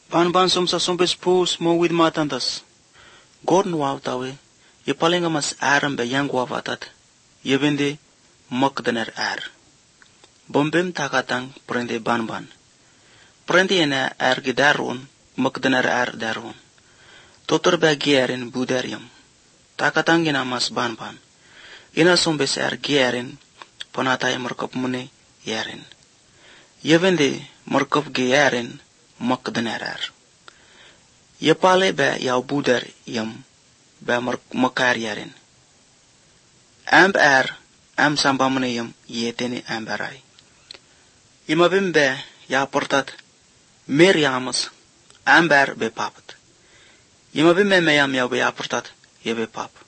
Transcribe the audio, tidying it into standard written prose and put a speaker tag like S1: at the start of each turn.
S1: Ban soms soms pus mo with matandas. Gordon wow tawe. Ye palinga mas aram be yang wawatat. Ye bende makdaner ar. Bombem takatang prende ban. Prende ena ar gidarun makdaner ar darun. Totor be gerin budarium. Takatang ina mas ban. Ina sombes ar gerin ponatay merkop mune yerin. Ye bende merkop gerin makdaner ar. Ye pale be yaw budar yam be makar yerin. Amb ar am sambamune yam yeteni ambarai. Imabim be ya portat mer yamas ambar be papat. Imabim me yam ya be ya portat ye be pap.